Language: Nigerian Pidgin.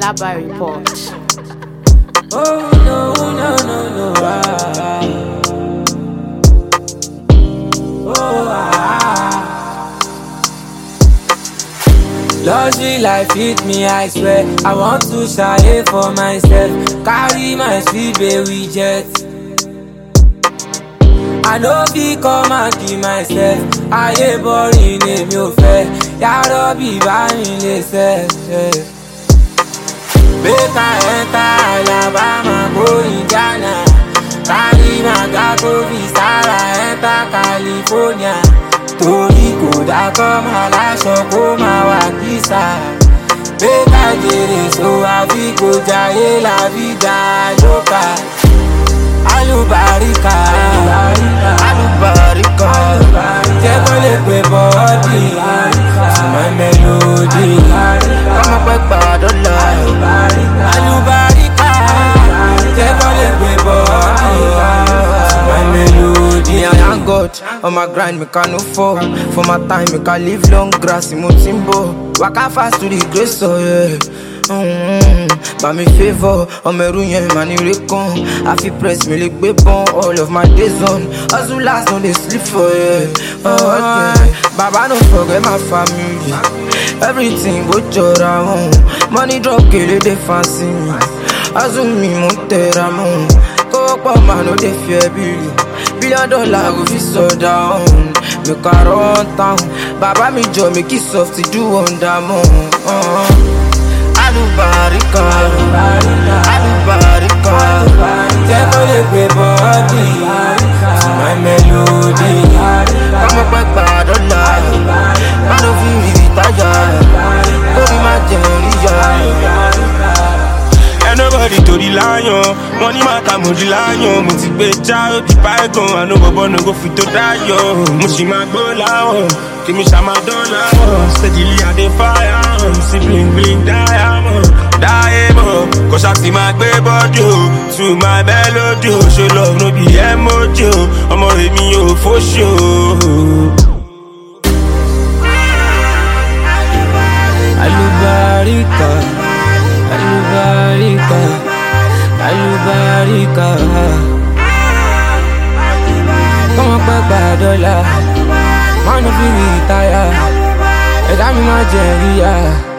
Alaba Report. Oh no, no, no, no. Luxury life hit me, I swear. I want to shy for myself. Carry my sweet baby jet. I know be come and give myself. I ain't boring, èmi ò fẹ́. Yàrá bí bá mi lè ṣe. Make I enter Alabama, go Indiana. Carry my gato visa, enter California. Torí kò dákọ́ máa láṣọ kó máa wà kísà. Make I jèrè so àfi kò jayé la vida loca. Alubarika, alubarika, jẹ́ kó lè pè bọ́ọ̀dì to my melody. Kọ́mọ pẹ́ gbàdọ́là. Alubarika, jẹ́ kó lè pè bọ́ọ̀dì to my melody. Me I thank God on my grind, me can no fall. For my time, me can live long grass in Motimbo. Waka fast to the grace, so yeah. By me favor, on me ruin, man, you recon. I feel press me like bon all of my days on. Hustle last, no they sleep for yeah. Oh, okay. Baba, don't forget my family. Everything go around. Money drop, kill it, they fancy me. Hustle me, Monteramon. Go up, man, no they fear Billy. $1 billion go fi so down. Make a run town. Baba me joy, make it soft to do on that moon. Alubarika, alubarika, jẹ́ kó lè pè bọ́ọ̀dì to my melody. Kọ́mọ pẹ́ gbàdọ́là, má ló fi rí táyà, kórí má jẹun ríyà. Nobody to the lion, money matter mo di lion. Mo ti gbé já ó di bygone, I know bobo no go fit to die yo. Mo ṣì máa gbó láwọ̀, kí mi ṣá máa dán láwọ̀. Steadily I dey fire, sí bling bling diamond. Kò ṣá ti máa gbé bọ́dì o, to my melody o. Show love no be emoji o, ọmọ èmi ò fóṣì o. Alubarika, alubarika, alubarika. Kọ́mọ pẹ́ gbàdọ́là, má no fi rí táyà. Ẹ̀dá mi má jẹ̀ ríyà.